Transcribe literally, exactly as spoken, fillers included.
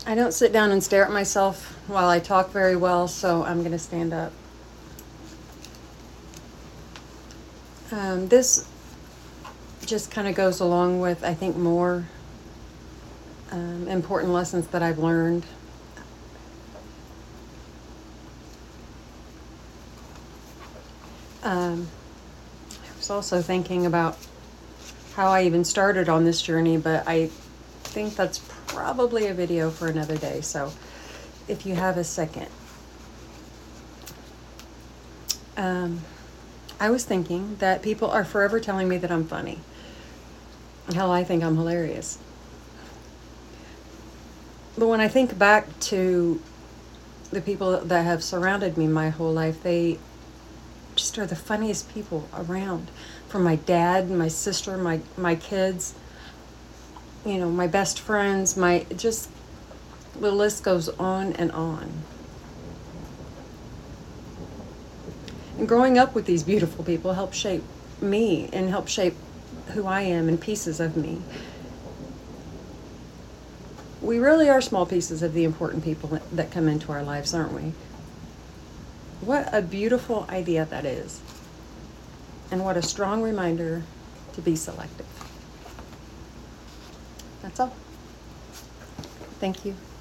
I don't sit down and stare at myself while I talk very well, so I'm going to stand up. Um, this just kind of goes along with, I think, more um, important lessons that I've learned. Um, I was also thinking about how I even started on this journey, but I think that's probably a video for another day. So if you have a second. Um, I was thinking that people are forever telling me that I'm funny. Hell, I think I'm hilarious. But when I think back to the people that have surrounded me my whole life, they just are the funniest people around. From my dad, my sister, my, my kids, you know, my best friends, my just the list goes on and on. And growing up with these beautiful people helped shape me and helped shape who I am and pieces of me. We really are small pieces of the important people that come into our lives, aren't we? What a beautiful idea that is. And what a strong reminder to be selective. That's all. Thank you.